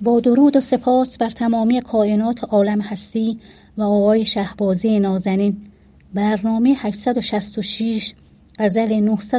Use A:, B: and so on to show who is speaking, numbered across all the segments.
A: با درود و سپاس بر تمامی کائنات عالم هستی و آقای شهبازی نازنین، برنامه 866 غزل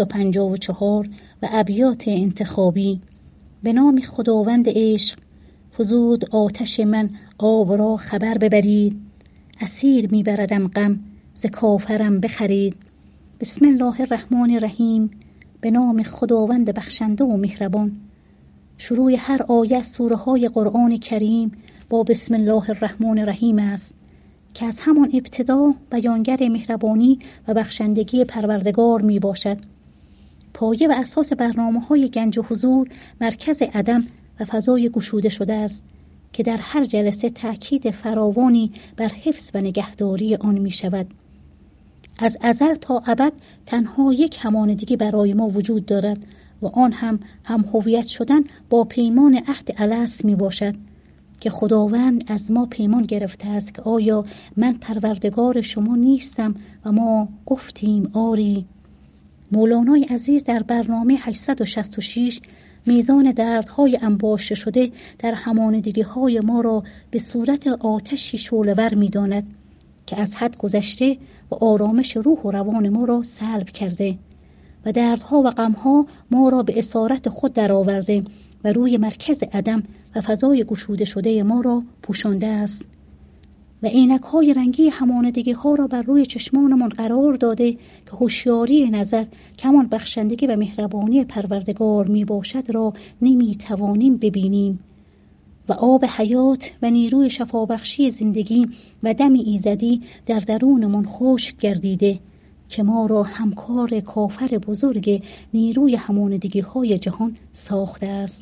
A: 954 و ابیات انتخابی. به نام خداوند عشق فزود آتش من، آب را خبر ببرید. اسیر میبردم غم، ز کافرم بخرید. بسم الله الرحمن الرحیم. به نام خداوند بخشنده و مهربان. شروع هر آیه سوره های قرآن کریم با بسم الله الرحمن الرحیم است که از همان ابتدا بیانگر مهربانی و بخشندگی پروردگار می باشد. پایه و اساس برنامه‌های گنج و حضور مرکز عدم و فضای گشوده شده است که در هر جلسه تأکید فراوانی بر حفظ و نگهداری آن می شود. از ازل تا ابد تنها یک همانندگی برای ما وجود دارد و آن هم هویت شدن با پیمان عهد الست می باشد که خداوند از ما پیمان گرفته است که آیا من پروردگار شما نیستم و ما گفتیم آری. مولانای عزیز در برنامه 866 میزان دردهای انباشته شده در همانندگی‌های ما را به صورت آتشی شعله‌ور می‌داند که از حد گذشته و آرامش روح و روان ما را سلب کرده و دردها و غمها ما را به اسارت خود درآورده و روی مرکز عدم و فضای گشوده شده ما را پوشانده است و عینک‌های رنگی همانندگی‌ها را بر روی چشمانمان قرار داده که هوشیاری نظر کمان بخشندگی و مهربانی پروردگار می باشد را نمی توانیم ببینیم و آب حیات و نیروی شفابخشی زندگی و دم ایزدی در درونمان خشک گردیده که ما را همکار کافر بزرگ نیروی همانندگی‌های جهان ساخته است.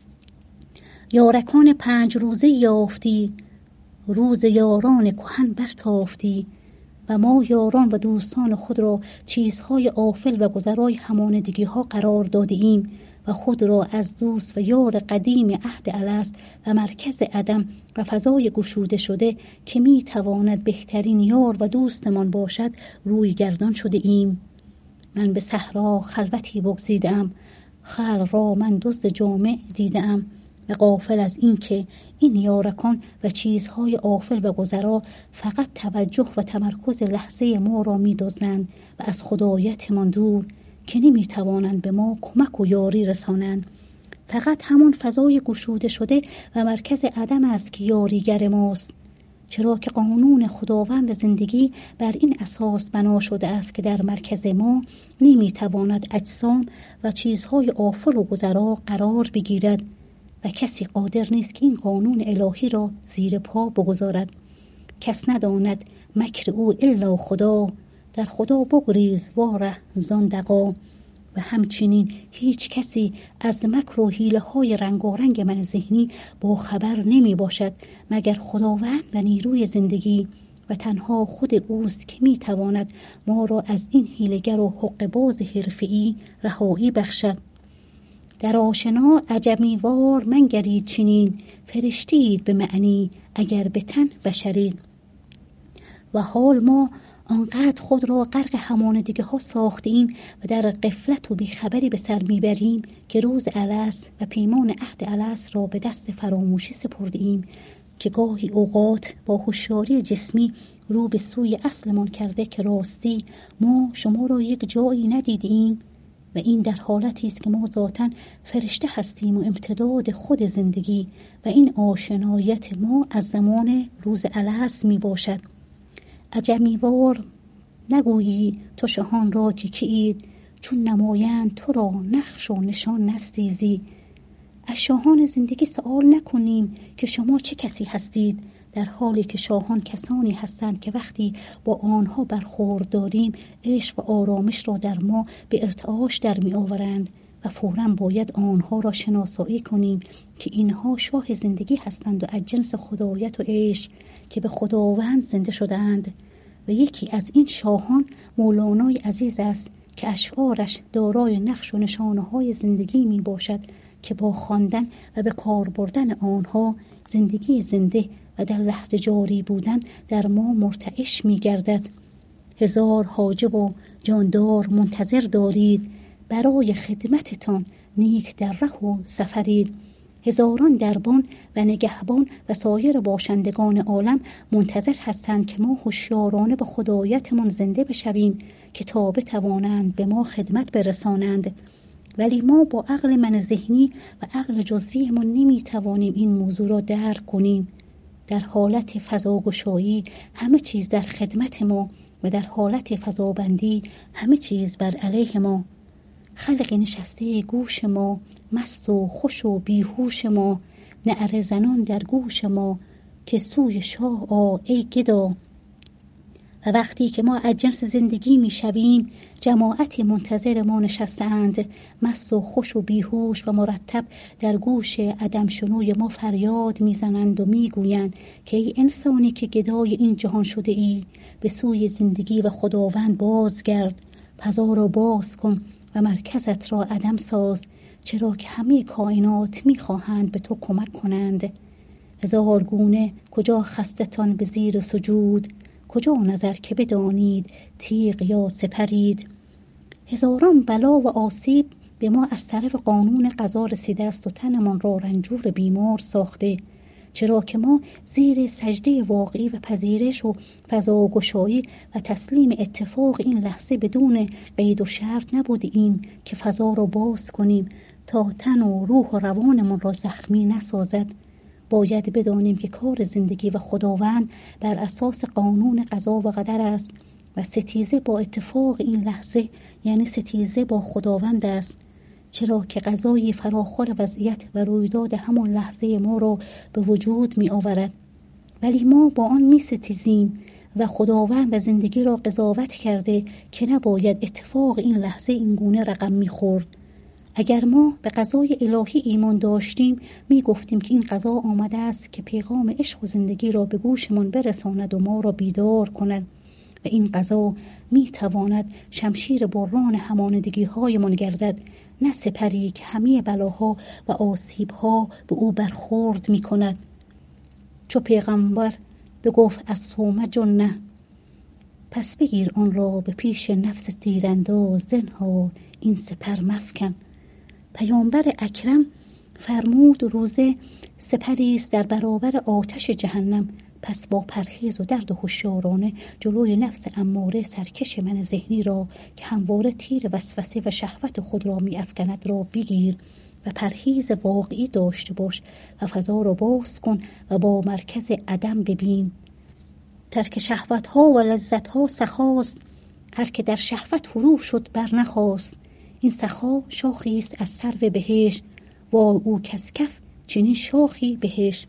A: یارکان 5 روزه یافتی، روز یاران کهن برتافتی و ما یاران و دوستان خود را چیزهای آفل و گذرای همانندگی‌ها قرار دادیم و خود را از دوست و یار قدیم عهد الست و مرکز عدم و فضای گشوده شده که می تواند بهترین یار و دوستمان باشد روی گردان شده ایم. من به صحرا خلوتی بگزیدم، خلق را من دزد جامع دیدم و غافل از این که این یارکان و چیزهای آفل و گذرا فقط توجه و تمرکز لحظه ما را می دزدند و از خدایتمان دور که نمی توانند به ما کمک و یاری رسانند. فقط همان فضای گشوده شده و مرکز عدم است که یاریگر ماست، چرا که قانون خداوند زندگی بر این اساس بنا شده است که در مرکز ما نمی تواند اجسام و چیزهای آفل و گذرا قرار بگیرد و کسی قادر نیست که این قانون الهی را زیر پا بگذارد. کس نداند مکر او الا خدا، در خدا بگریز واره زان دغا. و همچنین هیچ کسی از مکر و حیله های رنگارنگ من ذهنی با خبر نمی باشد مگر خداوند و نیروی زندگی و تنها خود اوست که می تواند ما را از این حیله‌گر و حقه‌باز حرفه‌ای رهایی بخشد. در آشنا عجمی وار منگرید چنین، فرشتید به معنی اگر به تن بشرید. و حال ما آنقدر خود را غرق همانندگی‌ها ساختیم و در غفلت و بیخبری به سر میبریم که روز الست و پیمان عهد الست را به دست فراموشی سپردیم که گاهی اوقات با هوشیاری جسمی رو به سوی اصلمان کرده که راستی ما شما را یک جایی ندیدیم و این در حالتی است که ما ذاتاً فرشته هستیم و امتداد خود زندگی و این آشنایت ما از زمان روز الست می باشد. عجمیوار نگویی تو شاهان را که کیید، چون نمایند تو را نقش و نشان نستیزی. از شاهان زندگی سؤال نکنیم که شما چه کسی هستید، در حالی که شاهان کسانی هستند که وقتی با آنها برخورد داریم عشق و آرامش را در ما به ارتعاش در می آورند و فوراً باید آنها را شناسایی کنیم که اینها شاه زندگی هستند و از جنس خدایت و عشق که به خداوند زنده شدند. و یکی از این شاهان مولانای عزیز است که اشعارش دارای نقش و نشانه‌های زندگی می باشد که با خواندن و به کار بردن آنها زندگی زنده و در لحظه جاری بودن در ما مرتعش می گردد. 1000 حاجب و جاندار منتظر دارید، برای خدمتتان نیک در ره و سفرید. هزاران دربان و نگهبان و سایر باشندگان عالم منتظر هستند که ما هوشیارانه به خدایتمان زنده بشویم که تا بتوانند به ما خدمت برسانند. ولی ما با عقل من ذهنی و عقل جزویمان نمیتوانیم این موضوع را درک کنیم. در حالت فضاگشایی همه چیز در خدمت ما و در حالت فضابندی همه چیز بر علیه ما. خلق نشسته گوش ما، مست و خوش و بیهوش ما، نعره زنان در گوش ما که سوی شاه آ ای گدا. و وقتی که ما از جنس زندگی می شویم، جماعتی منتظر ما نشستند، مست و خوش و بیهوش و مرتب در گوش عدم شنوی ما فریاد می زنند و می گویند که ای انسانی که گدای این جهان شده ای، به سوی زندگی و خداوند بازگرد، فضا را باز کن و مرکزت را عدم ساز، چرا که همه کائنات می خواهند به تو کمک کنند. هزار گونه کجا خستتان به زیر سجود، کجا نظر که بدانید تیغ یا سپرید. هزاران بلا و آسیب به ما از طرف قانون قضا رسیده است و تنمان را رنجور بیمار ساخته، چرا که ما زیر سجده واقعی و پذیرش و فضاگشایی و تسلیم اتفاق این لحظه بدون قید و شرط نبودیم که فضا را باز کنیم تا تن و روح و روانمان را زخمی نسازد. باید بدانیم که کار زندگی و خداوند بر اساس قانون قضا و قدر است و ستیزه با اتفاق این لحظه یعنی ستیزه با خداوند است، چرا که قضای فراخور وضعیت و رویداد همان لحظه ما را به وجود می آورد. ولی ما با آن می ستیزیم و خداوند و زندگی را قضاوت کرده که نباید اتفاق این لحظه این گونه رقم می خورد. اگر ما به قضای الهی ایمان داشتیم می گفتیم که این قضا آمده است که پیغام عشق و زندگی را به گوشمان برساند و ما را بیدار کند و این قضا می تواند شمشیر بران همانندگی هایمان گردد، نه سپری که همه بلاها و آسیبها به او برخورد می کند. چو پیغمبر بگفت از صوم جنه، پس بگیر آن را به پیش نفس تیرانداز، زنهار این سپر مفکن. پیامبر اکرم فرمود روزه سپری است در برابر آتش جهنم، پس با پرهیز و درد و هوشیارانه جلوی نفس اماره سرکش من ذهنی را که همواره تیر وسوسه و شهوت خود را می افکند را بگیر و پرهیز واقعی داشته باش و فضا را باز کن و با مرکز عدم ببین. ترک شهوت ها و لذت ها سخاست، هر که در شهوت فرو شد بر نخواست. این سخا شاخی است از سرو بهشت، وای او کز کف چنین شاخی بهشت.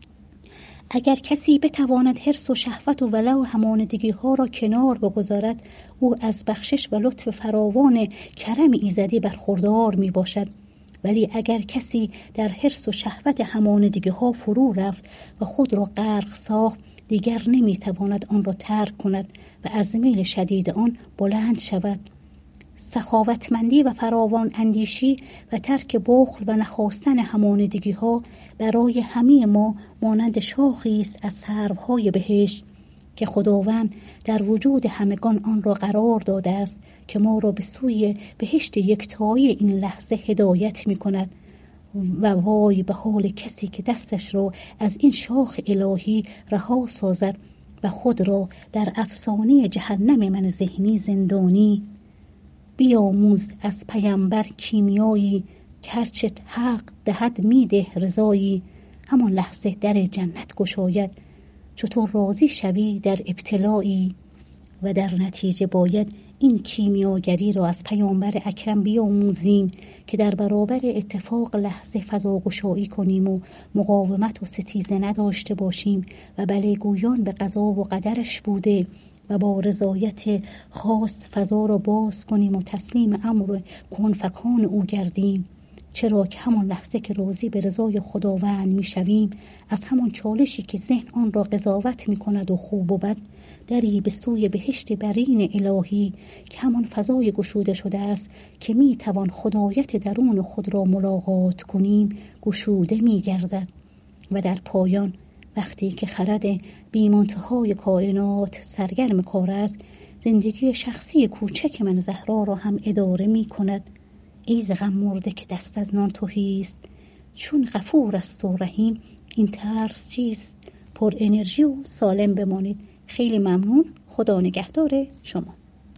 A: اگر کسی بتواند حرص و شهوت و ولع و همانندگی ها را کنار بگذارد، او از بخشش و لطف فراوان کرم ایزدی برخوردار می باشد. ولی اگر کسی در حرص و شهوت همانندگی ها فرو رفت و خود را غرق ساخت، دیگر نمی تواند آن را ترک کند و از میل شدید آن بلند شود. سخاوتمندی و فراوان اندیشی و ترک بخل و نخواستن همانندگی ها برای همه ما مانند شاخی است از سروهای بهشت که خداوند در وجود همگان آن را قرار داده است که ما را به سوی بهشت یکتایی این لحظه هدایت می کند. و وای به حال کسی که دستش را از این شاخ الهی رها سازد و خود را در افسانه جهنم من ذهنی زندانی. بیاموز از پیامبر کیمیایی که هرچه حق دهد میده رضایی، همان لحظه در جنت گشاید چطور راضی شوی در ابتلایی. و در نتیجه باید این کیمیاگری را از پیامبر اکرم بیاموزیم که در برابر اتفاق لحظه فضاگشایی کنیم و مقاومت و ستیزه نداشته باشیم و بله گویان به قضا و قدرش بوده و با رضایت خاص فضا را باز کنیم و تسلیم امر کن فکان او گردیم، چرا که همان لحظه که راضی به رضای خداوند می شویم، از همان چالشی که ذهن آن را قضاوت می کند و خوب و بد، دری به سوی بهشت برین الهی که همان فضای گشوده شده است که می توان خدایت درون خود را ملاقات کنیم گشوده می گردد. و در پایان وقتی که خرد بی‌منتهای کائنات سرگرم کار است، زندگی شخصی کوچک من زهرا را هم اداره می کند. ای ز غم مرده که دست از نان تهی است، چون غفور است و رحیم این ترس چیست؟ پر انرژی و سالم بمانید. خیلی ممنون. خدا نگهدار شما.